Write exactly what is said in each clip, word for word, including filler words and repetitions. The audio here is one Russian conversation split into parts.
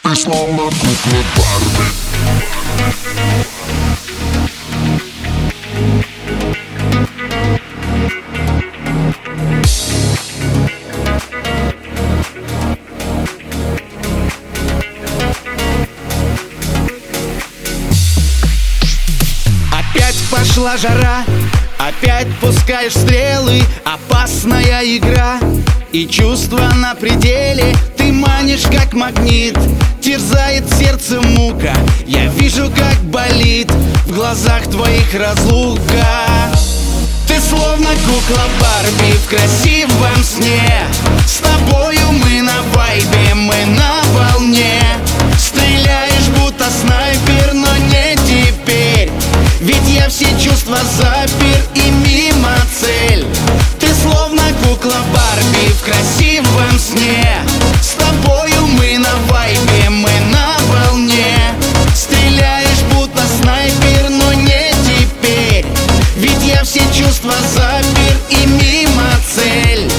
Ты словно кукла Барби. Опять пошла жара, опять пускаешь стрелы. Опасная игра и чувства на пределе. Ты манишь как магнит, терзает сердце мука. Я вижу, как болит в глазах твоих разлука. Ты словно кукла Барби в красивом сне. С тобою мы на вайбе, мы на волне. Стреляешь будто снайпер, но не теперь. Ведь я все чувства запер и мимо цель. Ты словно кукла Барби в красивом сне. С тобою мы на вайбе, мы на волне. Стреляешь будто снайпер, но не теперь. Ведь я все чувства запер и мимо цель.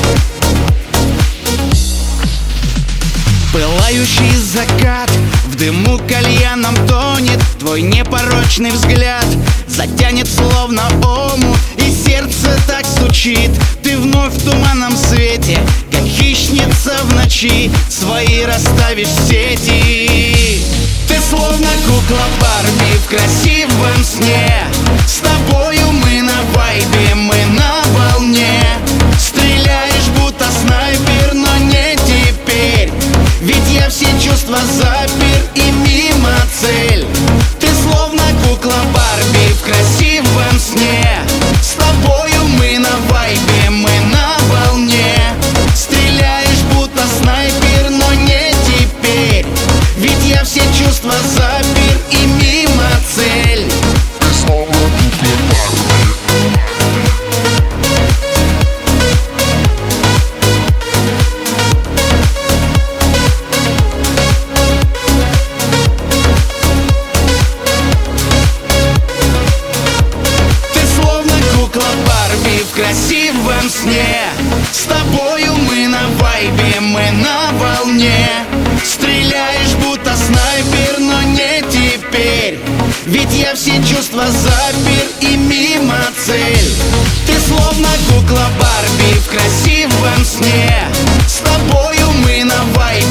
Пылающий закат в дыму кальяном тонет. Твой непорочный взгляд затянет словно омут, и сердце так стучит. Ты вновь в туманном свете, как хищница в ночи, свои расставишь сети. Ты словно кукла Барби в красивом сне. С тобою мы на вайбе, мы на волне. Стреляешь будто снайпер, но не теперь. Ведь я все чувства запер и мимо цель. Ты словно кукла Барби в красивом сне. С тобою мы на вайбе, мы на волне. Стреляешь будто снайпер, но не теперь. Ведь я все чувства запер и мимо цель. Ты словно кукла Барби. В красивом сне. С тобою мы на вайбе, мы на волне. Стреляешь будто снайпер, но не теперь. Ведь я все чувства запер и мимо цель. Ты словно кукла Барби в красивом сне. С тобою мы на вайбе,